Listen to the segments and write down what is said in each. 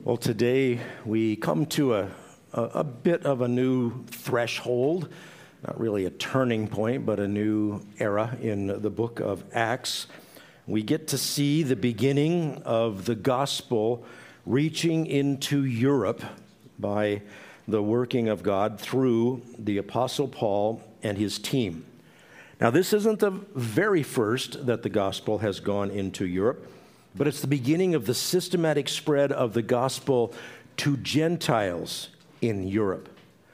Well, today we come to a bit of a new threshold, not really a turning point, but a new era in the book of Acts. We get to see the beginning of the gospel reaching into Europe by the working of God through the Apostle Paul and his team. Now, this isn't the very first that the gospel has gone into Europe, but it's the beginning of the systematic spread of the gospel to Gentiles in Europe.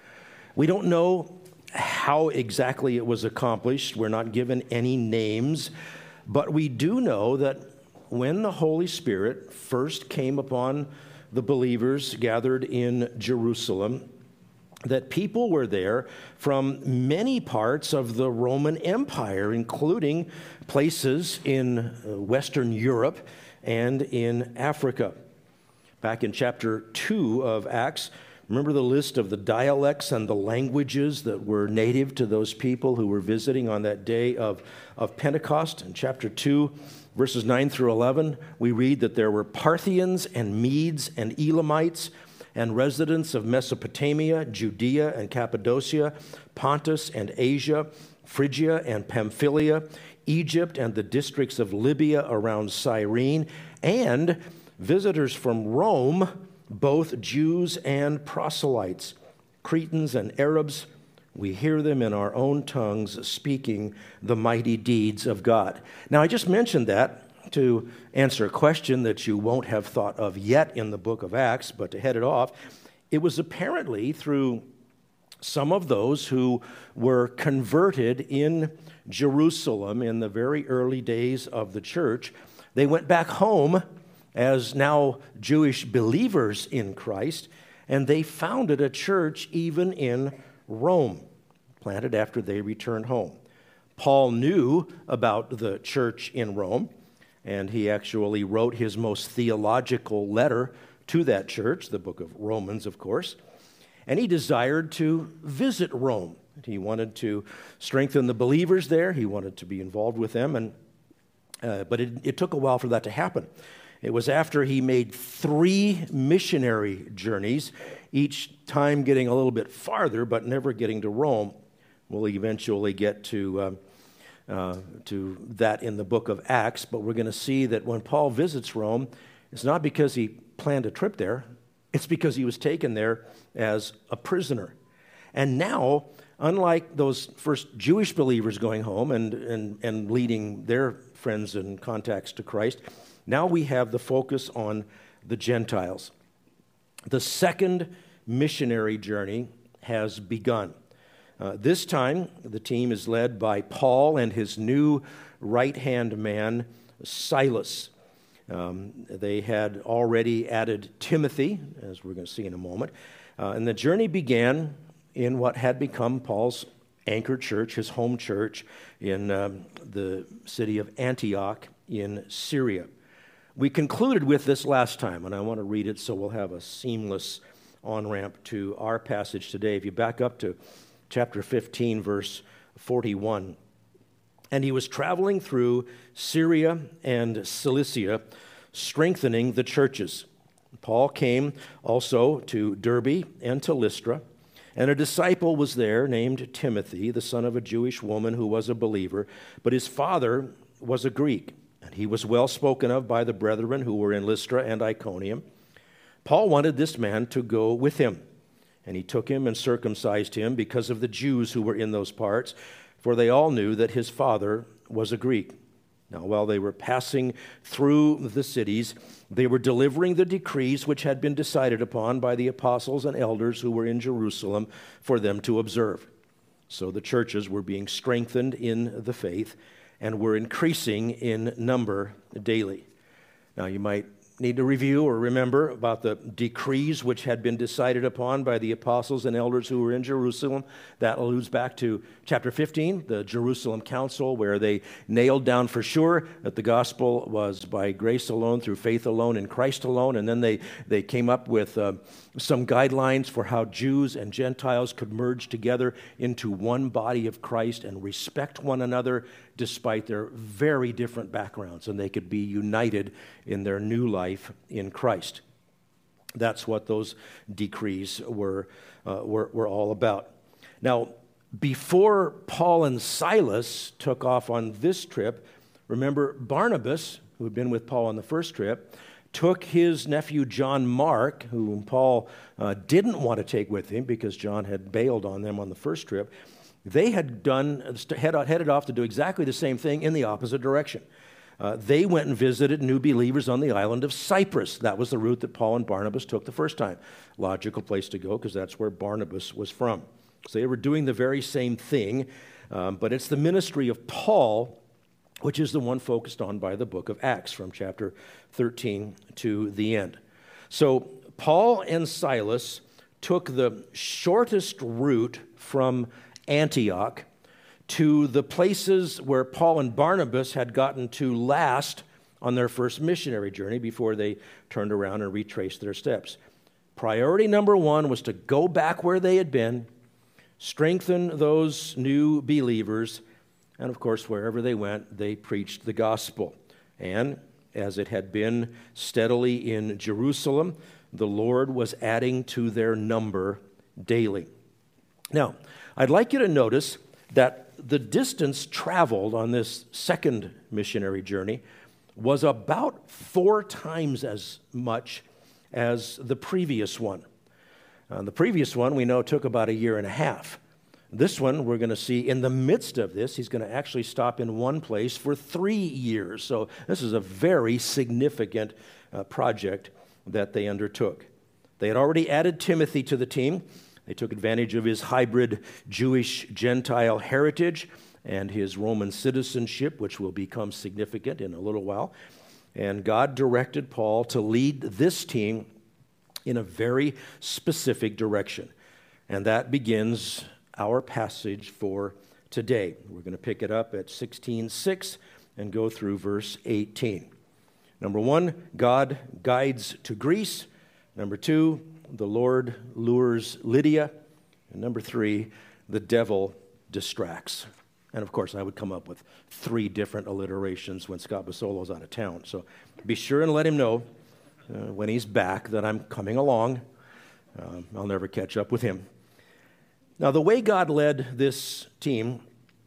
We don't know how exactly it was accomplished. We're not given any names, but we do know that when the Holy Spirit first came upon the believers gathered in Jerusalem, that people were there from many parts of the Roman Empire, including places in Western Europe and in Africa. Back in chapter 2 of Acts, remember the list of the dialects and the languages that were native to those people who were visiting on that day of Pentecost? In chapter 2, verses 9 through 11, we read that there were Parthians and Medes and Elamites and residents of Mesopotamia, Judea and Cappadocia, Pontus and Asia, Phrygia and Pamphylia, Egypt and the districts of Libya around Cyrene, and visitors from Rome, both Jews and proselytes, Cretans and Arabs. We hear them in our own tongues speaking the mighty deeds of God. Now, I just mentioned that to answer a question that you won't have thought of yet in the book of Acts, but to head it off, it was apparently through some of those who were converted in Jerusalem in the very early days of the church. They went back home as now Jewish believers in Christ, and they founded a church even in Rome, planted after they returned home. Paul knew about the church in Rome, and he actually wrote his most theological letter to that church, the book of Romans, of course. And he desired to visit Rome. He wanted to strengthen the believers there. He wanted to be involved with them, but it took a while for that to happen. It was after he made 3 missionary journeys, each time getting a little bit farther, but never getting to Rome. We'll eventually get to that in the book of Acts, but we're going to see that when Paul visits Rome, it's not because he planned a trip there, it's because he was taken there as a prisoner. And now, unlike those first Jewish believers going home and leading their friends and contacts to Christ, now we have the focus on the Gentiles. The second missionary journey has begun. This time, the team is led by Paul and his new right-hand man, Silas. They had already added Timothy, as we're going to see in a moment. And the journey began in what had become Paul's anchor church, his home church in the city of Antioch in Syria. We concluded with this last time, and I want to read it so we'll have a seamless on-ramp to our passage today. If you back up to chapter 15, verse 41. And he was traveling through Syria and Cilicia, strengthening the churches. Paul came also to Derbe and to Lystra, and a disciple was there named Timothy, the son of a Jewish woman who was a believer, but his father was a Greek, and he was well spoken of by the brethren who were in Lystra and Iconium. Paul wanted this man to go with him, and he took him and circumcised him because of the Jews who were in those parts, for they all knew that his father was a Greek. Now, while they were passing through the cities, they were delivering the decrees which had been decided upon by the apostles and elders who were in Jerusalem for them to observe. So the churches were being strengthened in the faith and were increasing in number daily. Now, you might need to review or remember about the decrees which had been decided upon by the apostles and elders who were in Jerusalem. That alludes back to chapter 15, the Jerusalem Council, where they nailed down for sure that the gospel was by grace alone, through faith alone, in Christ alone. And then they came up with some guidelines for how Jews and Gentiles could merge together into one body of Christ and respect one another despite their very different backgrounds, and they could be united in their new life in Christ. That's what those decrees were all about. Now, before Paul and Silas took off on this trip, remember Barnabas, who had been with Paul on the first trip, took his nephew John Mark, whom Paul didn't want to take with him because John had bailed on them on the first trip. They had headed off to do exactly the same thing in the opposite direction. They went and visited new believers on the island of Cyprus. That was the route that Paul and Barnabas took the first time. Logical place to go because that's where Barnabas was from. So they were doing the very same thing, but it's the ministry of Paul, which is the one focused on by the book of Acts from chapter 13 to the end. So Paul and Silas took the shortest route from Antioch to the places where Paul and Barnabas had gotten to last on their first missionary journey before they turned around and retraced their steps. Priority number one was to go back where they had been, strengthen those new believers, and of course, wherever they went, they preached the gospel. And as it had been steadily in Jerusalem, the Lord was adding to their number daily. Now, I'd like you to notice that the distance traveled on this second missionary journey was about 4 times as much as the previous one. The previous one we know took about 1.5 years. This one, we're going to see in the midst of this, he's going to actually stop in one place for 3 years. So this is a very significant project that they undertook. They had already added Timothy to the team. They took advantage of his hybrid Jewish-Gentile heritage and his Roman citizenship, which will become significant in a little while. And God directed Paul to lead this team in a very specific direction. And that begins our passage for today. We're going to pick it up at 16:6 and go through verse 18. Number 1, God guides to Greece. Number 2, the Lord lures Lydia. And number 3, the devil distracts. And of course, I would come up with 3 different alliterations when Scott Basolo's out of town. So be sure and let him know when he's back that I'm coming along. I'll never catch up with him. Now, the way God led this team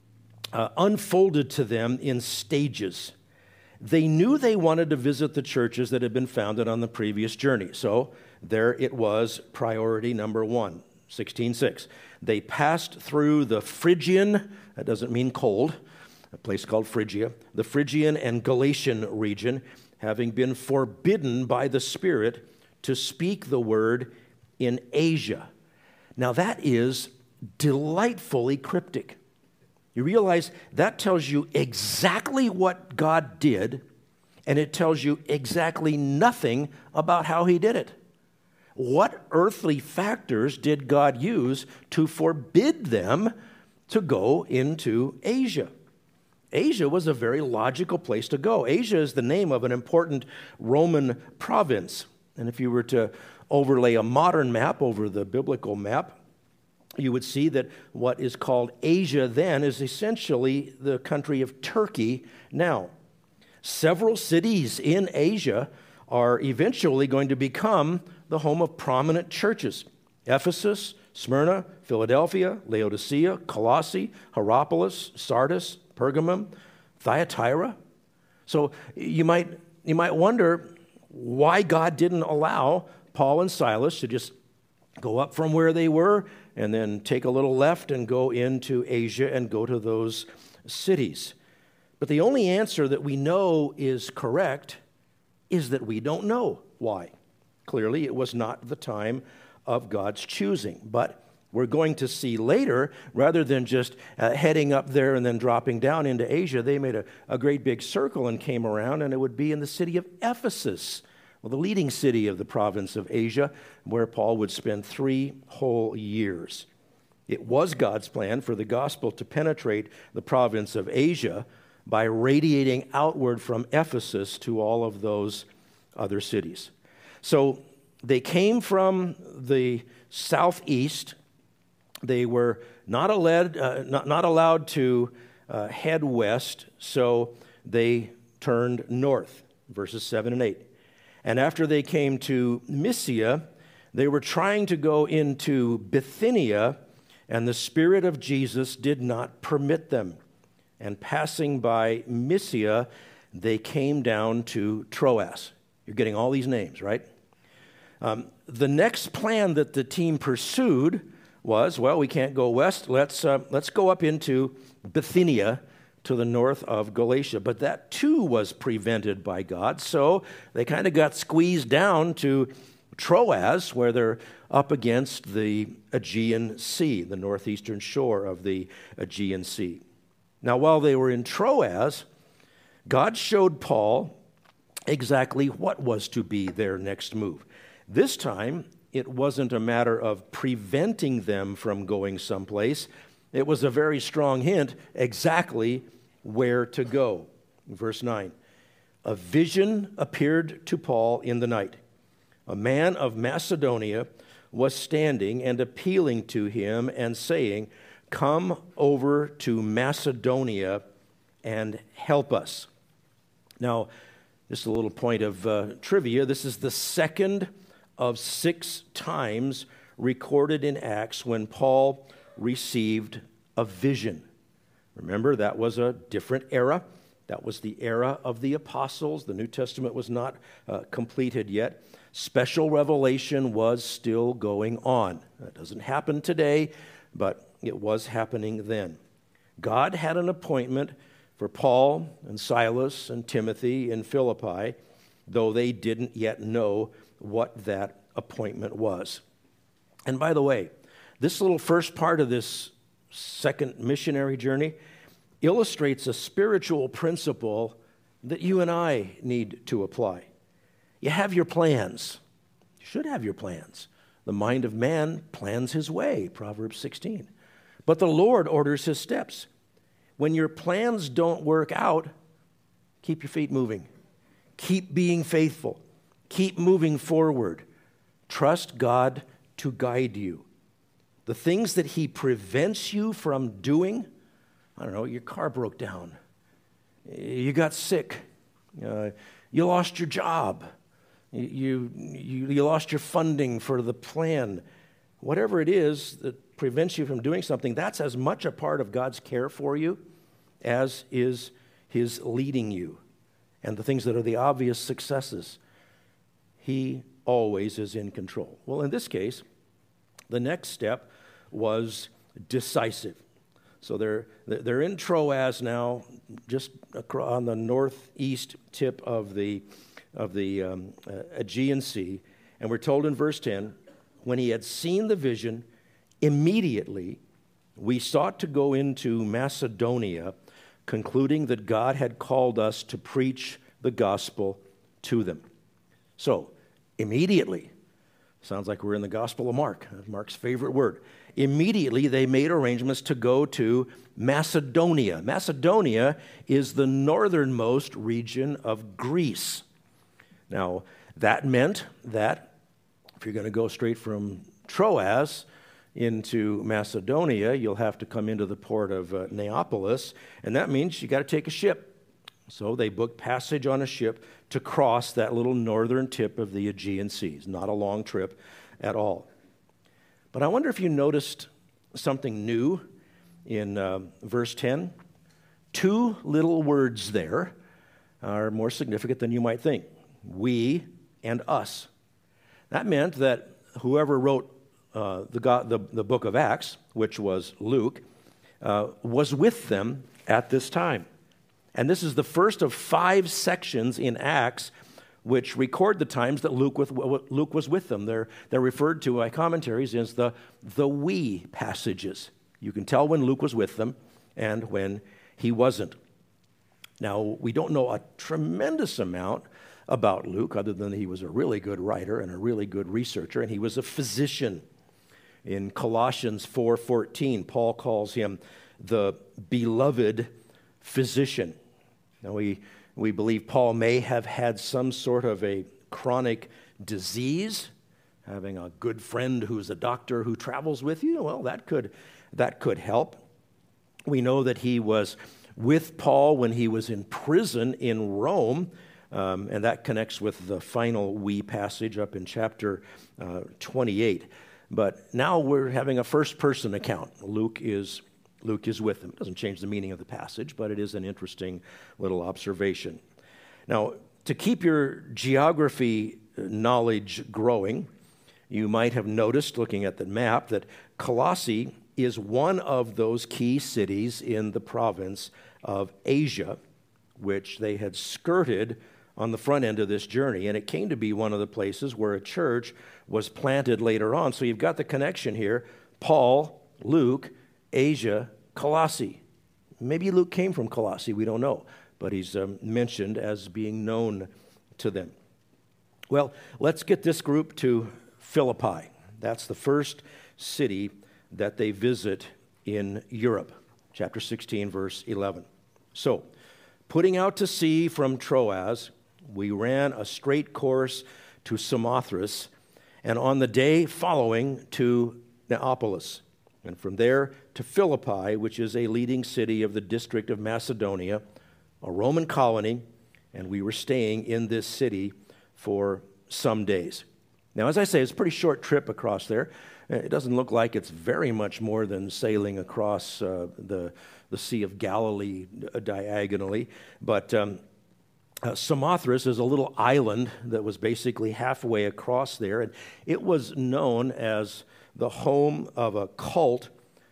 unfolded to them in stages. They knew they wanted to visit the churches that had been founded on the previous journey. So there it was, priority number 1, 16:6. They passed through the Phrygian, that doesn't mean cold, a place called Phrygia, the Phrygian and Galatian region, having been forbidden by the Spirit to speak the word in Asia. Now that is delightfully cryptic. You realize that tells you exactly what God did, and it tells you exactly nothing about how he did it. What earthly factors did God use to forbid them to go into Asia? Asia was a very logical place to go. Asia is the name of an important Roman province. And if you were to overlay a modern map over the biblical map, you would see that what is called Asia then is essentially the country of Turkey now. Several cities in Asia are eventually going to become the home of prominent churches. Ephesus, Smyrna, Philadelphia, Laodicea, Colossae, Hierapolis, Sardis, Pergamum, Thyatira. So you might wonder why God didn't allow Paul and Silas to just go up from where they were and then take a little left and go into Asia and go to those cities. But the only answer that we know is correct is that we don't know why. Clearly, it was not the time of God's choosing. But we're going to see later, rather than just heading up there and then dropping down into Asia, they made a great big circle and came around, and it would be in the city of Ephesus, well, the leading city of the province of Asia, where Paul would spend 3 whole years. It was God's plan for the gospel to penetrate the province of Asia by radiating outward from Ephesus to all of those other cities. So they came from the southeast. They were not allowed to head west, so they turned north, verses 7 and 8. And after they came to Mysia, they were trying to go into Bithynia, and the Spirit of Jesus did not permit them. And passing by Mysia, they came down to Troas. You're getting all these names, right? The next plan that the team pursued was, well, we can't go west. Let's go up into Bithynia to the north of Galatia. But that too was prevented by God. So they kind of got squeezed down to Troas, where they're up against the Aegean Sea, the northeastern shore of the Aegean Sea. Now, while they were in Troas, God showed Paul exactly what was to be their next move. This time, it wasn't a matter of preventing them from going someplace. It was a very strong hint exactly where to go. Verse 9, a vision appeared to Paul in the night. A man of Macedonia was standing and appealing to him and saying, "Come over to Macedonia and help us." Now, just a little point of trivia. This is the second of 6 times recorded in Acts when Paul received a vision. Remember, that was a different era. That was the era of the apostles. The New Testament was not completed yet. Special revelation was still going on. That doesn't happen today, but it was happening then. God had an appointment for Paul and Silas and Timothy in Philippi, though they didn't yet know what that appointment was. And by the way, this little first part of this second missionary journey illustrates a spiritual principle that you and I need to apply. You have your plans. You should have your plans. The mind of man plans his way, Proverbs 16. But the Lord orders his steps. When your plans don't work out, keep your feet moving. Keep being faithful. Keep moving forward. Trust God to guide you. The things that he prevents you from doing, I don't know, your car broke down. You got sick. You lost your job. You lost your funding for the plan. Whatever it is that prevents you from doing something, that's as much a part of God's care for you as is his leading you. And the things that are the obvious successes, he always is in control. Well, in this case, the next step was decisive. So they're in Troas now, just on the northeast tip of the Aegean Sea. And we're told in verse 10, when he had seen the vision, immediately we sought to go into Macedonia, concluding that God had called us to preach the gospel to them. So, immediately, sounds like we're in the Gospel of Mark, Mark's favorite word. Immediately, they made arrangements to go to Macedonia. Macedonia is the northernmost region of Greece. Now, that meant that if you're going to go straight from Troas into Macedonia, you'll have to come into the port of Neapolis, and that means you got to take a ship. So they booked passage on a ship to cross that little northern tip of the Aegean Sea. It's not a long trip at all. But I wonder if you noticed something new in verse 10. 2 little words there are more significant than you might think. We and us. That meant that whoever wrote the book of Acts, which was Luke, was with them at this time. And this is the first of 5 sections in Acts which record the times that Luke was with them. They're referred to by commentaries as the we passages. You can tell when Luke was with them and when he wasn't. Now, we don't know a tremendous amount about Luke, other than he was a really good writer and a really good researcher, and he was a physician. In Colossians 4:14, Paul calls him the beloved physician. Now, we believe Paul may have had some sort of a chronic disease. Having a good friend who's a doctor who travels with you, well, that could help. We know that he was with Paul when he was in prison in Rome. and that connects with the final we passage up in chapter 28. But now we're having a first-person account. Luke is with them. It doesn't change the meaning of the passage, but it is an interesting little observation. Now, to keep your geography knowledge growing, you might have noticed, looking at the map, that Colossae is one of those key cities in the province of Asia, which they had skirted on the front end of this journey, and it came to be one of the places where a church was planted later on. So you've got the connection here: Paul, Luke, Asia, Colossae. Maybe Luke came from Colossae, we don't know, but he's mentioned as being known to them. Well, let's get this group to Philippi. That's the first city that they visit in Europe. Chapter 16, verse 11. So, putting out to sea from Troas, we ran a straight course to Samothrace, and on the day following to Neapolis, and from there to Philippi, which is a leading city of the district of Macedonia, a Roman colony, and we were staying in this city for some days. Now, as I say, it's a pretty short trip across there. It doesn't look like it's very much more than sailing across the Sea of Galilee diagonally, but Samothrace is a little island that was basically halfway across there, and it was known as the home of a cult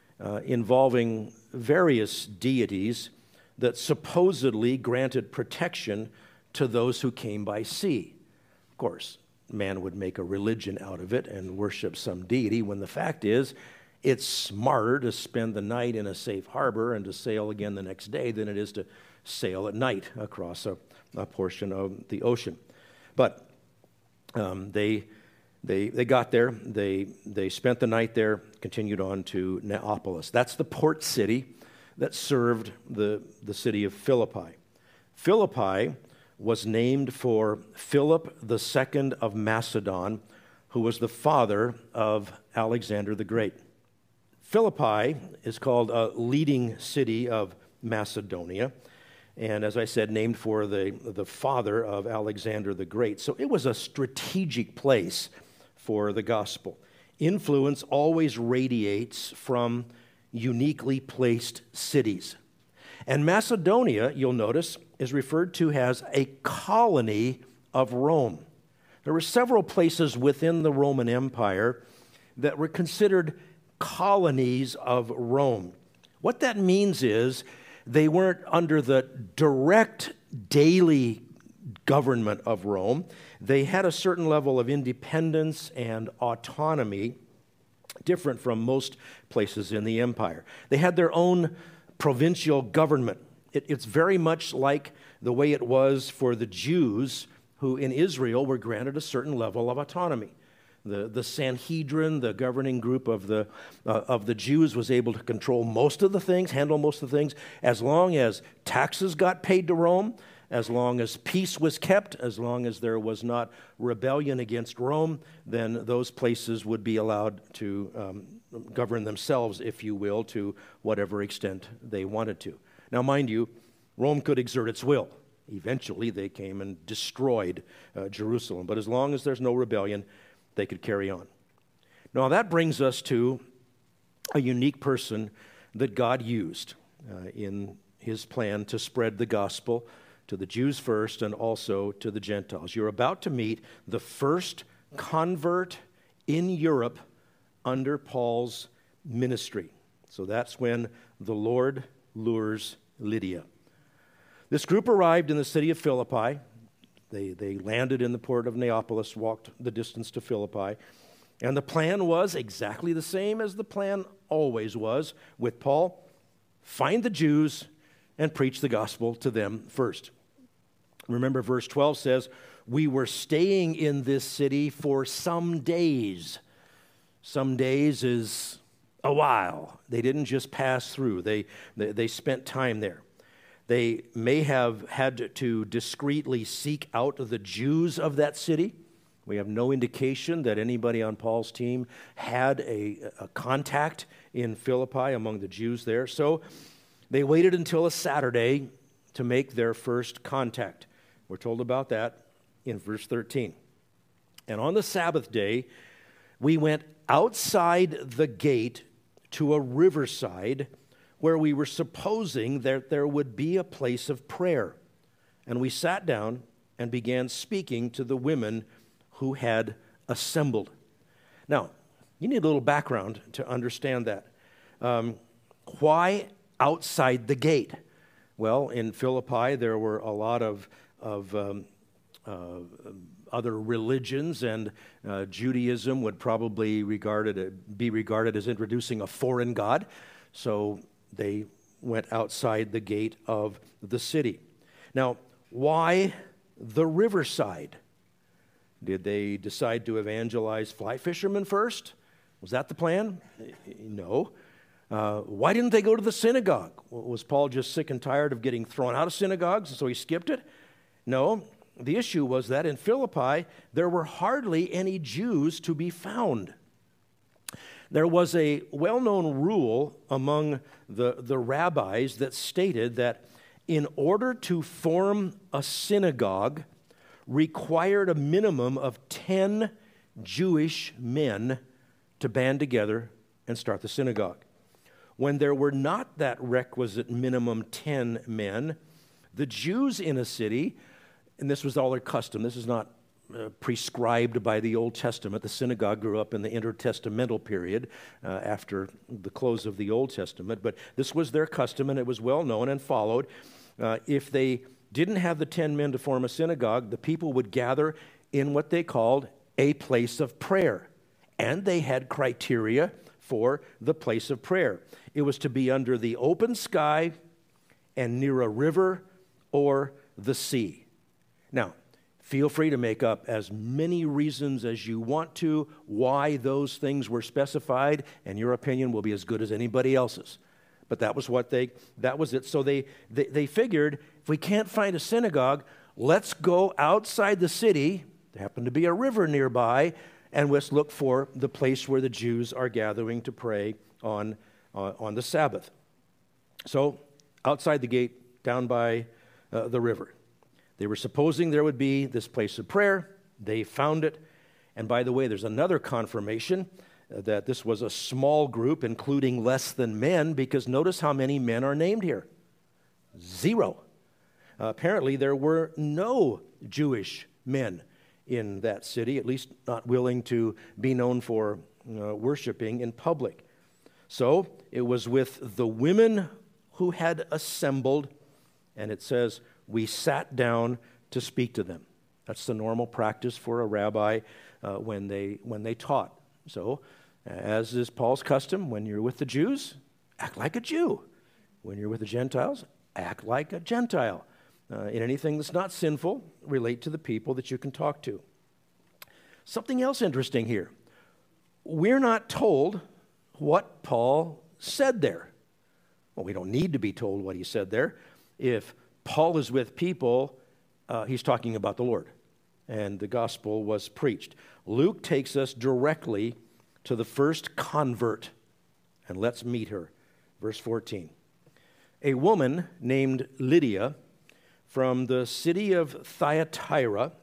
involving various deities that supposedly granted protection to those who came by sea. Of course, man would make a religion out of it and worship some deity, when the fact is, it's smarter to spend the night in a safe harbor and to sail again the next day than it is to sail at night across a portion of the ocean. But they got there, they spent the night there, continued on to Neapolis. That's the port city that served the city of Philippi. Philippi was named for Philip II of Macedon, who was the father of Alexander the Great. Philippi is called a leading city of Macedonia, and as I said, named for the father of Alexander the Great. So it was a strategic place for the gospel. Influence always radiates from uniquely placed cities. And Macedonia, you'll notice, is referred to as a colony of Rome. There were several places within the Roman Empire that were considered colonies of Rome. What that means is they weren't under the direct daily government of Rome. They had a certain level of independence and autonomy, different from most places in the empire. They had their own provincial government. It's very much like the way it was for the Jews who in Israel were granted a certain level of autonomy. The Sanhedrin, the governing group of the Jews, was able to control most of the things, handle most of the things, as long as taxes got paid to Rome, as long as peace was kept, as long as there was not rebellion against Rome, then those places would be allowed to govern themselves, if you will, to whatever extent they wanted to. Now, mind you, Rome could exert its will. Eventually, they came and destroyed Jerusalem. But as long as there's no rebellion, they could carry on. Now, that brings us to a unique person that God used in his plan to spread the gospel to the Jews first and also to the Gentiles. You're about to meet the first convert in Europe under Paul's ministry. So that's when the Lord lures Lydia. This group arrived in the city of Philippi. They landed in the port of Neapolis, walked the distance to Philippi, and the plan was exactly the same as the plan always was with Paul: find the Jews and preach the gospel to them first. Remember, verse 12 says, we were staying in this city for some days. Some days is a while. They didn't just pass through. They spent time there. They may have had to discreetly seek out the Jews of that city. We have no indication that anybody on Paul's team had a contact in Philippi among the Jews there. So they waited until a Saturday to make their first contact. We're told about that in verse 13. And on the Sabbath day, we went outside the gate to a riverside where we were supposing that there would be a place of prayer. And we sat down and began speaking to the women who had assembled. Now, you need a little background to understand that. Why outside the gate? Well, in Philippi, there were a lot of other religions, and Judaism would probably be regarded as introducing a foreign god. So they went outside the gate of the city. Now, why the riverside? Did they decide to evangelize fly fishermen first? Was that the plan? No. Why didn't they go to the synagogue? Was Paul just sick and tired of getting thrown out of synagogues, so he skipped it? No. The issue was that in Philippi, there were hardly any Jews to be found. There was a well-known rule among the rabbis that stated that in order to form a synagogue required a minimum of 10 Jewish men to band together and start the synagogue. When there were not that requisite minimum 10 men, the Jews in a city, and this was all their custom, this is not prescribed by the Old Testament. The synagogue grew up in the intertestamental period after the close of the Old Testament, but this was their custom and it was well known and followed. If they didn't have the 10 men to form a synagogue, the people would gather in what they called a place of prayer. And they had criteria for the place of prayer. It was to be under the open sky and near a river or the sea. Now, feel free to make up as many reasons as you want to why those things were specified, and your opinion will be as good as anybody else's. But that was it. So they figured, if we can't find a synagogue, let's go outside the city. There happened to be a river nearby, and let's look for the place where the Jews are gathering to pray on the Sabbath. So outside the gate, down by the river. They were supposing there would be this place of prayer. They found it. And by the way, there's another confirmation that this was a small group, including less than men, because notice how many men are named here. 0. Apparently, there were no Jewish men in that city, at least not willing to be known for worshiping in public. So it was with the women who had assembled, and it says, we sat down to speak to them. That's the normal practice for a rabbi when they taught. So, as is Paul's custom, when you're with the Jews, act like a Jew. When you're with the Gentiles, act like a Gentile. In anything that's not sinful, relate to the people that you can talk to. Something else interesting here. We're not told what Paul said there. Well, we don't need to be told what he said there. If Paul is with people, he's talking about the Lord, and the gospel was preached. Luke takes us directly to the first convert, and let's meet her. Verse 14. A woman named Lydia from the city of Thyatira,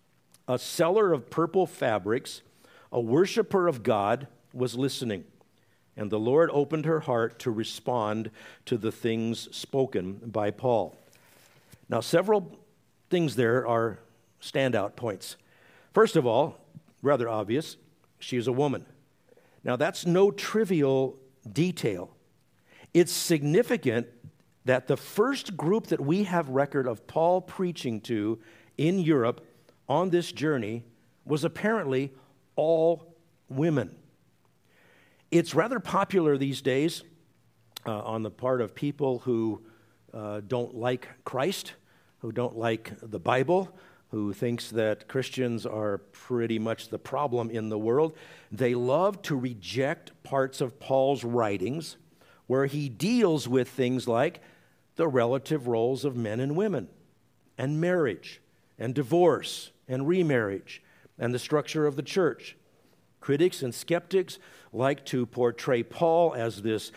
a seller of purple fabrics, a worshiper of God, was listening, and the Lord opened her heart to respond to the things spoken by Paul. Now, several things there are standout points. First of all, rather obvious, she is a woman. Now, that's no trivial detail. It's significant that the first group that we have record of Paul preaching to in Europe on this journey was apparently all women. It's rather popular these days on the part of people who don't like Christ, who don't like the Bible, who thinks that Christians are pretty much the problem in the world. They love to reject parts of Paul's writings where he deals with things like the relative roles of men and women, and marriage, and divorce, and remarriage, and the structure of the church. Critics and skeptics like to portray Paul as this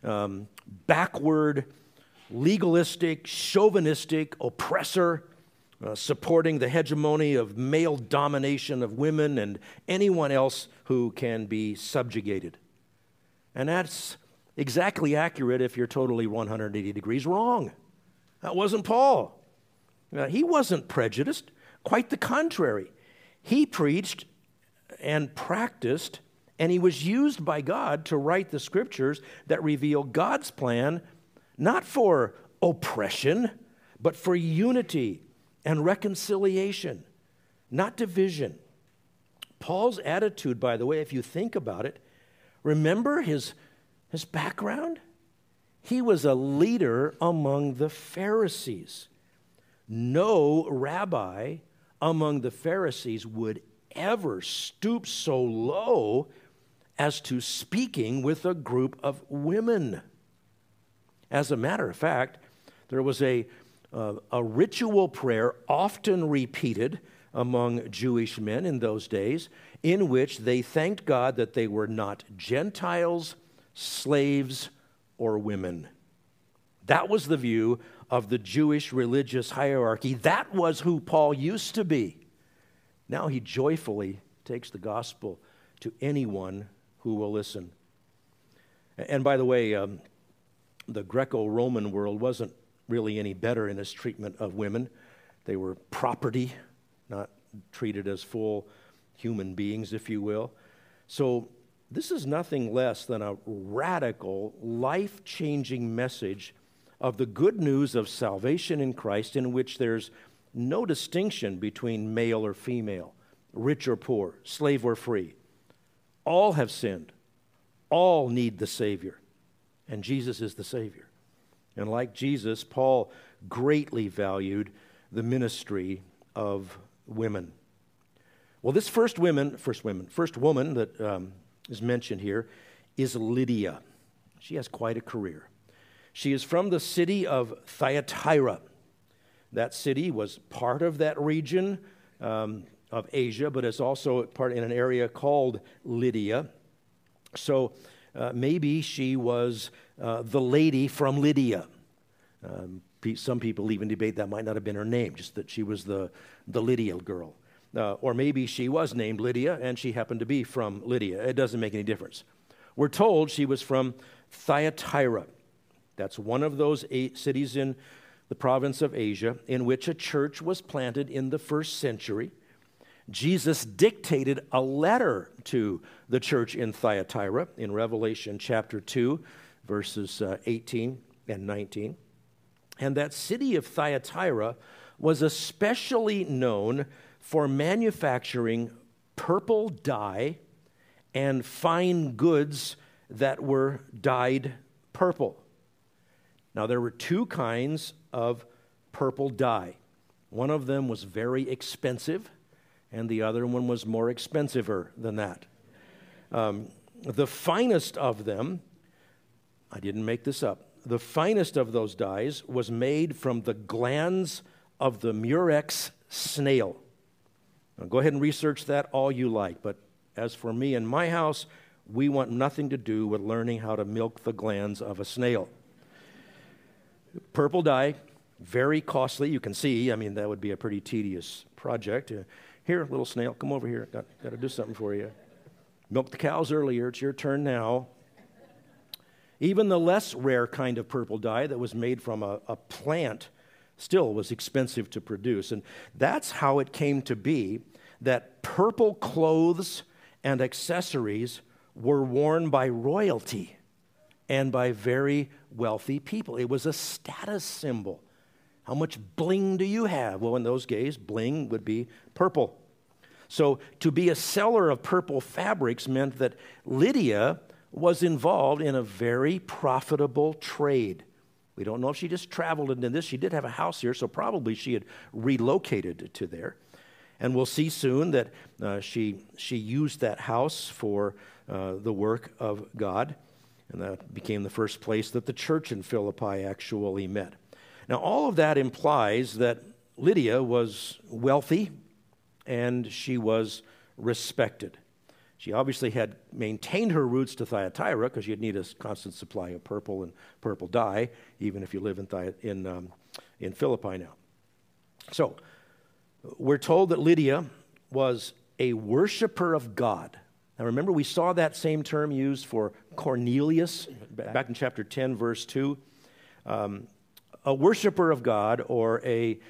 backward, legalistic, chauvinistic oppressor supporting the hegemony of male domination of women and anyone else who can be subjugated. And that's exactly accurate if you're totally 180 degrees wrong. That wasn't Paul. He wasn't prejudiced. Quite the contrary. He preached and practiced, and he was used by God to write the scriptures that reveal God's plan, not for oppression, but for unity and reconciliation, not division. Paul's attitude, by the way, if you think about it, remember his background? He was a leader among the Pharisees. No rabbi among the Pharisees would ever stoop so low as to speaking with a group of women. As a matter of fact, there was a ritual prayer often repeated among Jewish men in those days in which they thanked God that they were not Gentiles, slaves, or women. That was the view of the Jewish religious hierarchy. That was who Paul used to be. Now he joyfully takes the gospel to anyone who will listen. And by the way, the Greco-Roman world wasn't really any better in its treatment of women. They were property, not treated as full human beings, if you will. So this is nothing less than a radical, life-changing message of the good news of salvation in Christ, in which there's no distinction between male or female, rich or poor, slave or free. All have sinned. All need the Savior. And Jesus is the Savior. And like Jesus, Paul greatly valued the ministry of women. Well, this first woman that is mentioned here is Lydia. She has quite a career. She is from the city of Thyatira. That city was part of that region of Asia, but it's also part in an area called Lydia. So maybe she was the lady from Lydia. Some people even debate that might not have been her name, just that she was the Lydia girl. Or maybe she was named Lydia and she happened to be from Lydia. It doesn't make any difference. We're told she was from Thyatira. That's one of those 8 cities in the province of Asia in which a church was planted in the first century. Jesus dictated a letter to the church in Thyatira in Revelation chapter 2, verses 18 and 19. And that city of Thyatira was especially known for manufacturing purple dye and fine goods that were dyed purple. Now, there were 2 kinds of purple dye. One of them was very expensive, and the other one was more expensiver than that. The finest of them, I didn't make this up, the finest of those dyes was made from the glands of the murex snail. Now, go ahead and research that all you like, but as for me and my house, we want nothing to do with learning how to milk the glands of a snail. Purple dye, very costly. You can see, that would be a pretty tedious project. Here, little snail, come over here. Got to do something for you. Milked the cows earlier. It's your turn now. Even the less rare kind of purple dye that was made from a plant still was expensive to produce. And that's how it came to be that purple clothes and accessories were worn by royalty and by very wealthy people. It was a status symbol. How much bling do you have? Well, in those days, bling would be purple. So to be a seller of purple fabrics meant that Lydia was involved in a very profitable trade. We don't know if she just traveled into this. She did have a house here, so probably she had relocated to there. And we'll see soon that she used that house for the work of God. And that became the first place that the church in Philippi actually met. Now, all of that implies that Lydia was wealthy and she was respected. She obviously had maintained her roots to Thyatira because you'd need a constant supply of purple and purple dye, even if you live in Philippi now. So, We're told that Lydia was a worshiper of God. Now remember, we saw that same term used for Cornelius back in chapter 10, verse 2. A worshiper of God, or a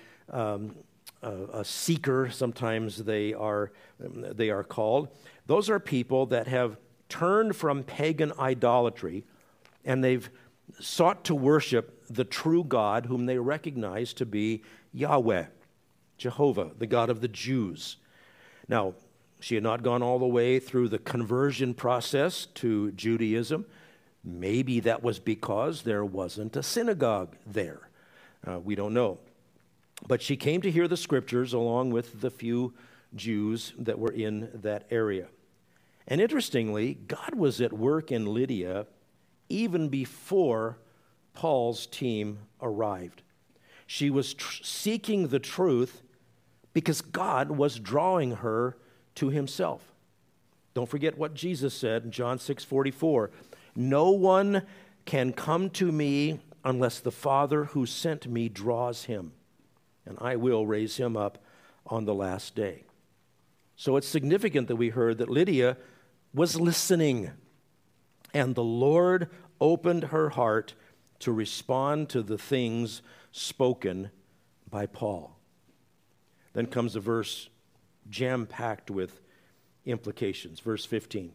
seeker, sometimes they are called. Those are people that have turned from pagan idolatry, and they've sought to worship the true God, whom they recognize to be Yahweh, Jehovah, the God of the Jews. Now, she had not gone all the way through the conversion process to Judaism. Maybe that was because there wasn't a synagogue there. We don't know. But she came to hear the scriptures along with the few Jews that were in that area. And interestingly, God was at work in Lydia even before Paul's team arrived. She was seeking the truth because God was drawing her to himself. Don't forget what Jesus said in John 6:44. No one can come to me unless the Father who sent me draws him, and I will raise him up on the last day. So it's significant that we heard that Lydia was listening, and the Lord opened her heart to respond to the things spoken by Paul. Then comes a verse jam-packed with implications. Verse 15.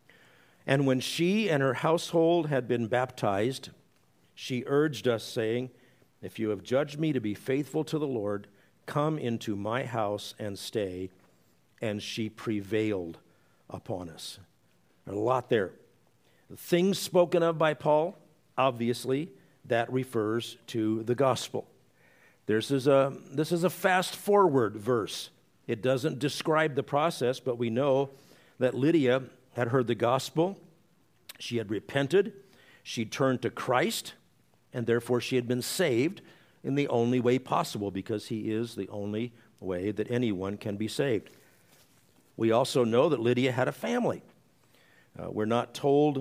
And when she and her household had been baptized, she urged us, saying, if you have judged me to be faithful to the Lord, come into my house and stay. And she prevailed upon us. There's a lot there. The things spoken of by Paul, obviously, that refers to the gospel. This is a fast-forward verse. It doesn't describe the process, but we know that Lydia had heard the gospel. She had repented. She turned to Christ, and therefore she had been saved in the only way possible, because he is the only way that anyone can be saved. We also know that Lydia had a family. We're not told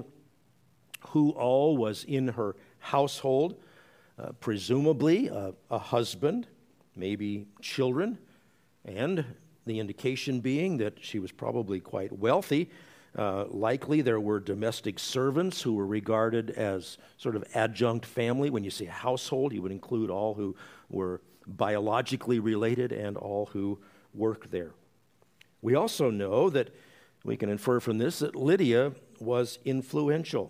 who all was in her household. Presumably a husband, maybe children, and the indication being that she was probably quite wealthy. Likely there were domestic servants who were regarded as sort of adjunct family. When you say household, you would include all who were biologically related and all who worked there. We also know that we can infer from this that Lydia was influential.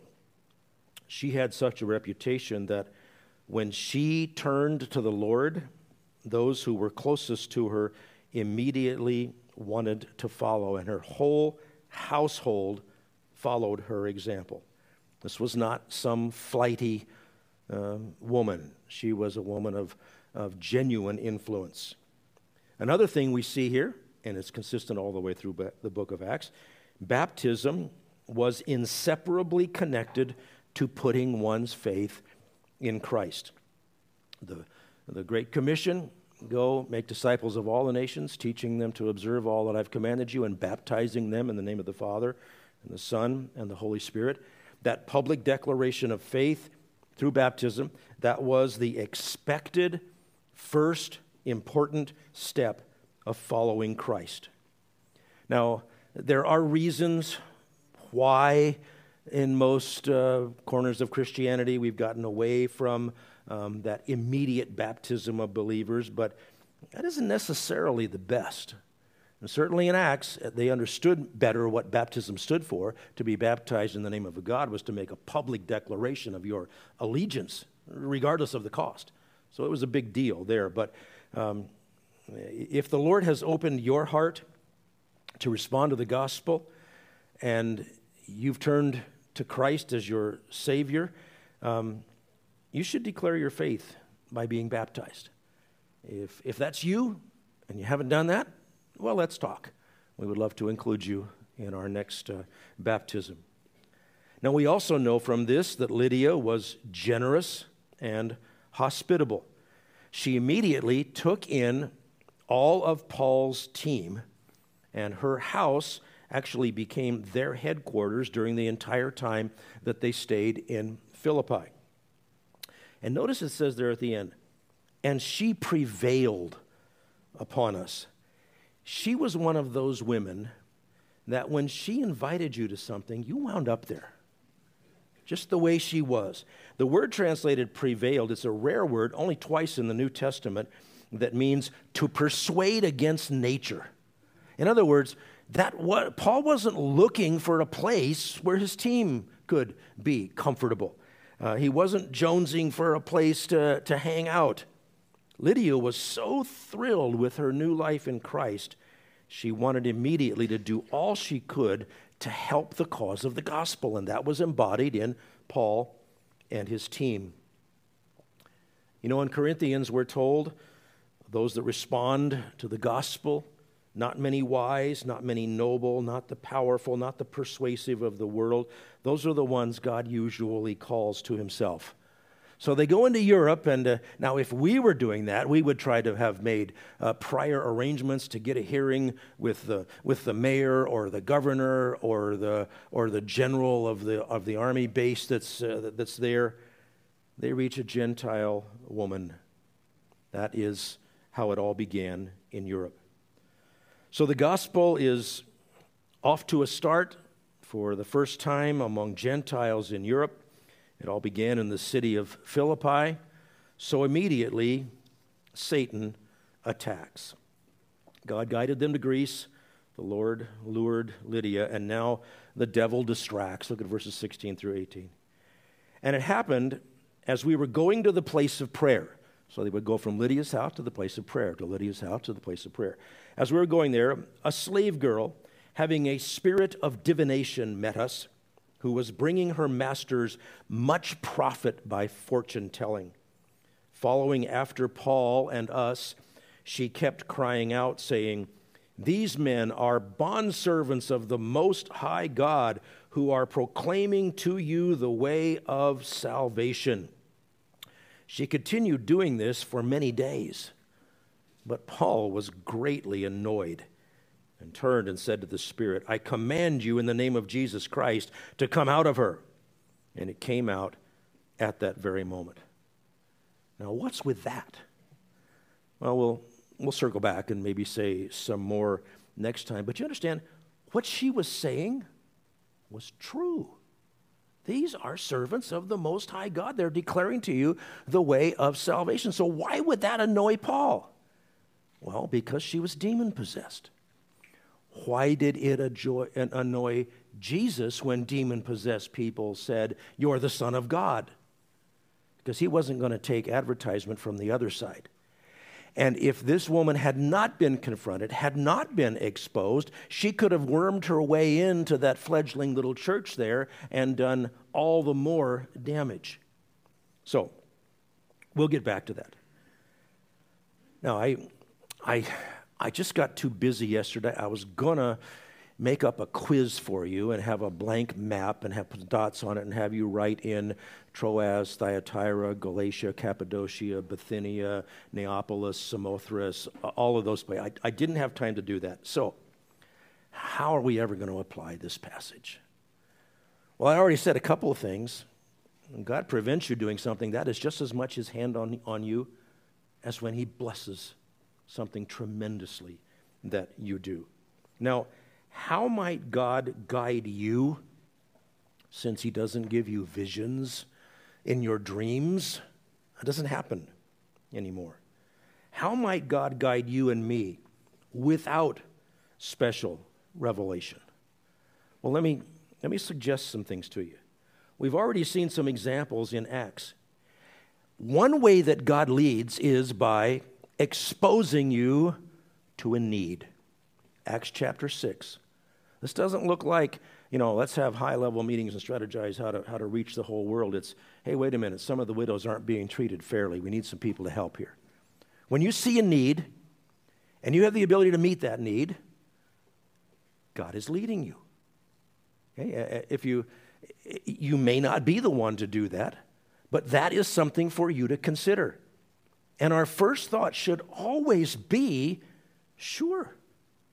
She had such a reputation that when she turned to the Lord, those who were closest to her immediately wanted to follow, and her whole household followed her example. This was not some flighty woman. She was a woman of genuine influence. Another thing we see here, and it's consistent all the way through the book of Acts, baptism was inseparably connected to putting one's faith in Christ. The Great Commission, go make disciples of all the nations, teaching them to observe all that I've commanded you, and baptizing them in the name of the Father and the Son and the Holy Spirit. That public declaration of faith through baptism, that was the expected first important step of following Christ. Now, there are reasons why in most corners of Christianity we've gotten away from that immediate baptism of believers, but that isn't necessarily the best. And certainly in Acts, they understood better what baptism stood for. To be baptized in the name of a God was to make a public declaration of your allegiance, regardless of the cost. So it was a big deal there. But if the Lord has opened your heart to respond to the gospel, and you've turned to Christ as your Savior, you should declare your faith by being baptized. If that's you and you haven't done that, well, let's talk. We would love to include you in our next baptism. Now, we also know from this that Lydia was generous and hospitable. She immediately took in all of Paul's team, and her house actually became their headquarters during the entire time that they stayed in Philippi. And notice it says there at the end, and she prevailed upon us. She was one of those women that when she invited you to something, you wound up there, just the way she was. The word translated prevailed, it's a rare word, only twice in the New Testament, that means to persuade against nature. In other words, Paul wasn't looking for a place where his team could be comfortable. He wasn't jonesing for a place to hang out. Lydia was so thrilled with her new life in Christ, she wanted immediately to do all she could to help the cause of the gospel, and that was embodied in Paul and his team. You know, in Corinthians, we're told, those that respond to the gospel, not many wise, not many noble, not the powerful, not the persuasive of the world, those are the ones God usually calls to himself. So they go into Europe, and now if we were doing that, we would try to have made prior arrangements to get a hearing with the mayor or the governor or the general of the army base that's there. They reach a Gentile woman. That is how it all began in Europe. So the gospel is off to a start for the first time among Gentiles in Europe. It all began in the city of Philippi. So immediately, Satan attacks. God guided them to Greece. The Lord lured Lydia, and now the devil distracts. Look at verses 16 through 18. And it happened as we were going to the place of prayer. So they would go from Lydia's house to the place of prayer, to Lydia's house to the place of prayer. As we were going there, a slave girl, having a spirit of divination, met us, who was bringing her masters much profit by fortune-telling. Following after Paul and us, she kept crying out, saying, "These men are bondservants of the Most High God, who are proclaiming to you the way of salvation." She continued doing this for many days, but Paul was greatly annoyed and turned and said to the spirit, "I command you in the name of Jesus Christ to come out of her." And it came out at that very moment. Now, what's with that? Well, we'll circle back and maybe say some more next time. But you understand, what she was saying was true. These are servants of the Most High God. They're declaring to you the way of salvation. So why would that annoy Paul? Well, because she was demon-possessed. Why did it annoy Jesus when demon-possessed people said, "You're the Son of God"? Because he wasn't going to take advertisement from the other side. And if this woman had not been confronted, had not been exposed, she could have wormed her way into that fledgling little church there and done all the more damage. So, we'll get back to that. Now, I just got too busy yesterday. I was going to make up a quiz for you and have a blank map and have dots on it and have you write in Troas, Thyatira, Galatia, Cappadocia, Bithynia, Neapolis, Samothrace, all of those places. I didn't have time to do that. So, how are we ever going to apply this passage? Well, I already said a couple of things. When God prevents you doing something, that is just as much his hand on you as when he blesses something tremendously that you do. Now, how might God guide you since he doesn't give you visions in your dreams? That doesn't happen anymore. How might God guide you and me without special revelation? Well, let me suggest some things to you. We've already seen some examples in Acts. One way that God leads is by exposing you to a need. Acts chapter 6. This doesn't look like, let's have high-level meetings and strategize how to reach the whole world. It's, hey, wait a minute, some of the widows aren't being treated fairly. We need some people to help here. When you see a need and you have the ability to meet that need, God is leading you. Okay? If you may not be the one to do that, but that is something for you to consider. And our first thought should always be, sure,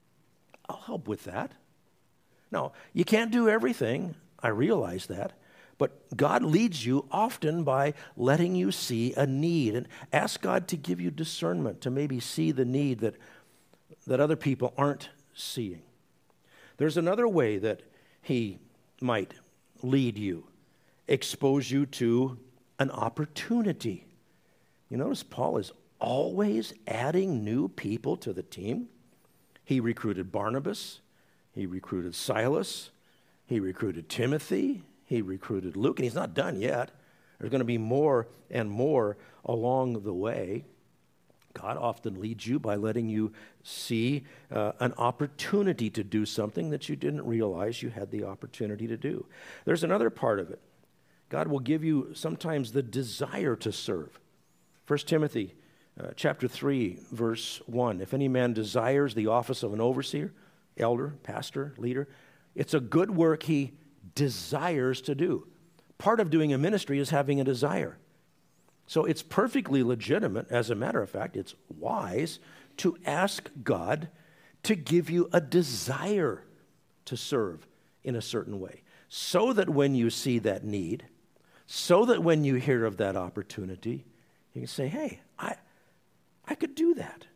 I'll help with that. No, you can't do everything. I realize that. But God leads you often by letting you see a need. And ask God to give you discernment to maybe see the need that other people aren't seeing. There's another way that he might lead you, expose you to an opportunity. You notice Paul is always adding new people to the team. He recruited Barnabas. He recruited Silas. He recruited Timothy. He recruited Luke. And he's not done yet. There's going to be more and more along the way. God often leads you by letting you see an opportunity to do something that you didn't realize you had the opportunity to do. There's another part of it. God will give you sometimes the desire to serve. 1 Timothy chapter 3, verse 1. If any man desires the office of an overseer, elder, pastor, leader, it's a good work he desires to do. Part of doing a ministry is having a desire. So it's perfectly legitimate. As a matter of fact, it's wise to ask God to give you a desire to serve in a certain way, so that when you see that need, so that when you hear of that opportunity, you can say, hey, I could do that.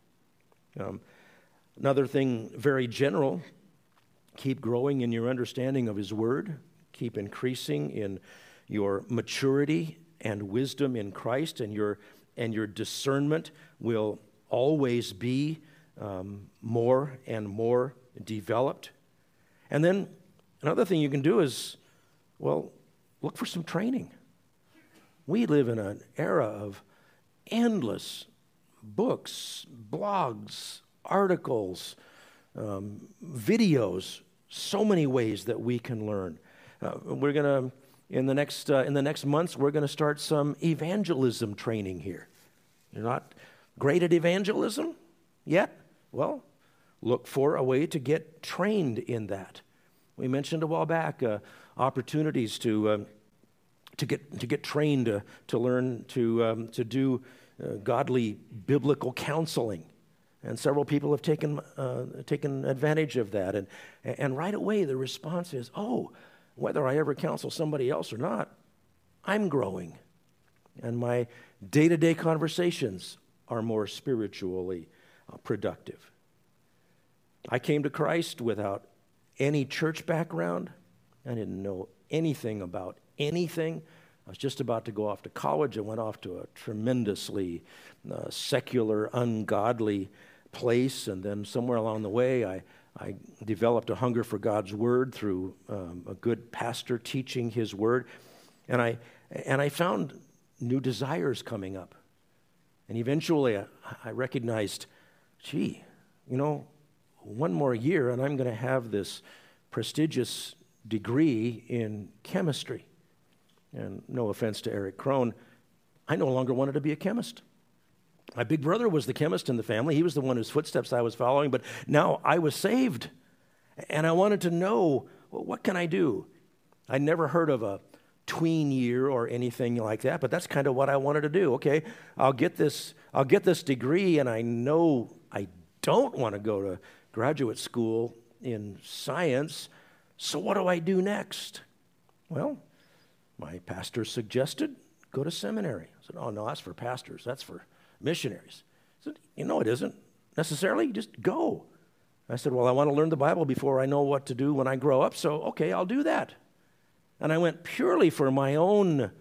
Another thing, very general, keep growing in your understanding of His Word, keep increasing in your maturity and wisdom in Christ, and your discernment will always be more and more developed. And then another thing you can do is, well, look for some training. We live in an era of endless books, blogs, articles, videos, so many ways that we can learn. We're going to, in the next months, we're going to start some evangelism training here. You're not great at evangelism yet? Well, look for a way to get trained in that. We mentioned a while back opportunities to get trained to learn to do godly biblical counseling, and several people have taken advantage of that. And right away the response is, oh, whether I ever counsel somebody else or not, I'm growing, and my day-to-day conversations are more spiritually productive. I came to Christ without any church background. I didn't know anything about anything. I was just about to go off to college. I went off to a tremendously secular, ungodly place, and then somewhere along the way I developed a hunger for God's Word through a good pastor teaching His Word, and I found new desires coming up. And eventually I recognized, gee, one more year and I'm going to have this prestigious degree in chemistry. And no offense to Eric Krohn, I no longer wanted to be a chemist. My big brother was the chemist in the family. He was the one whose footsteps I was following, but now I was saved. And I wanted to know, well, what can I do? I'd never heard of a tween year or anything like that, but that's kind of what I wanted to do. Okay, I'll get this degree, and I know I don't want to go to graduate school in science, so what do I do next? Well, my pastor suggested go to seminary. I said, oh, no, that's for pastors. That's for missionaries. I said, it isn't necessarily. Just go. I said, well, I want to learn the Bible before I know what to do when I grow up, so okay, I'll do that. And I went purely for my own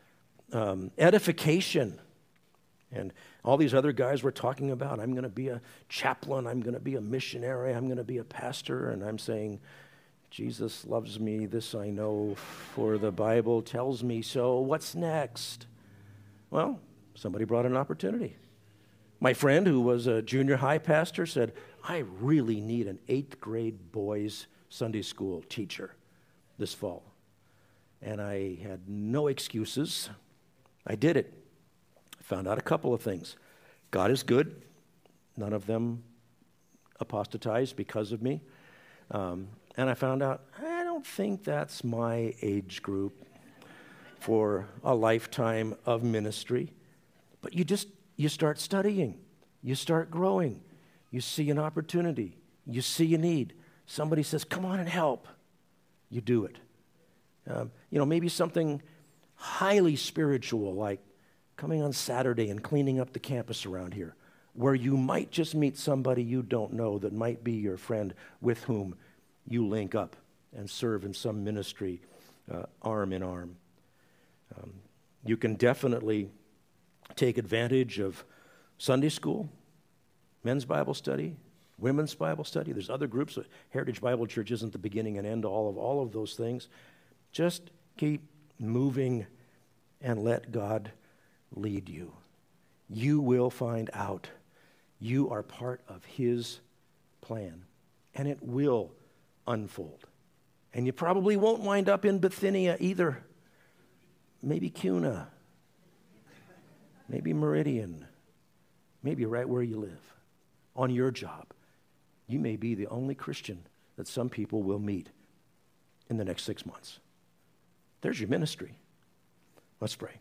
edification. And all these other guys were talking about, I'm going to be a chaplain, I'm going to be a missionary, I'm going to be a pastor, and I'm saying, Jesus loves me, this I know, for the Bible tells me so. What's next? Well, somebody brought an opportunity. My friend, who was a junior high pastor, said, I really need an 8th grade boys Sunday school teacher this fall. And I had no excuses. I did it. I found out a couple of things. God is good. None of them apostatized because of me. And I found out, I don't think that's my age group for a lifetime of ministry. But you start studying. You start growing. You see an opportunity. You see a need. Somebody says, come on and help. You do it. Maybe something highly spiritual like coming on Saturday and cleaning up the campus around here, where you might just meet somebody you don't know that might be your friend with whom you link up and serve in some ministry arm in arm. You can definitely take advantage of Sunday school, men's Bible study, women's Bible study. There's other groups. Heritage Bible Church isn't the beginning and end of all of those things. Just keep moving and let God lead you. You will find out you are part of His plan, and it will unfold. And you probably won't wind up in Bithynia either. Maybe Cuna, maybe Meridian, maybe right where you live, on your job. You may be the only Christian that some people will meet in the next 6 months. There's your ministry. Let's pray.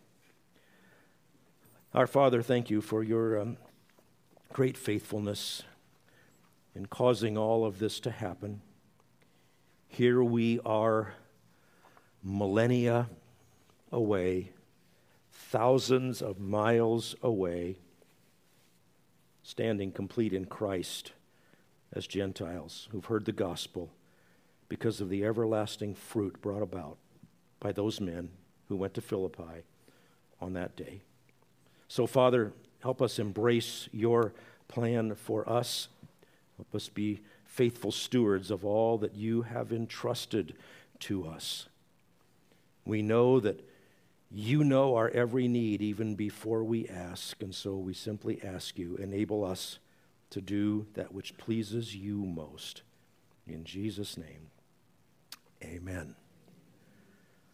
Our Father, thank you for your great faithfulness in causing all of this to happen. Here we are, millennia away, thousands of miles away, standing complete in Christ as Gentiles who've heard the gospel because of the everlasting fruit brought about by those men who went to Philippi on that day. So, Father, help us embrace your plan for us. Help us be faithful stewards of all that you have entrusted to us. We know that you know our every need even before we ask, and so we simply ask you, enable us to do that which pleases you most. In Jesus' name, amen.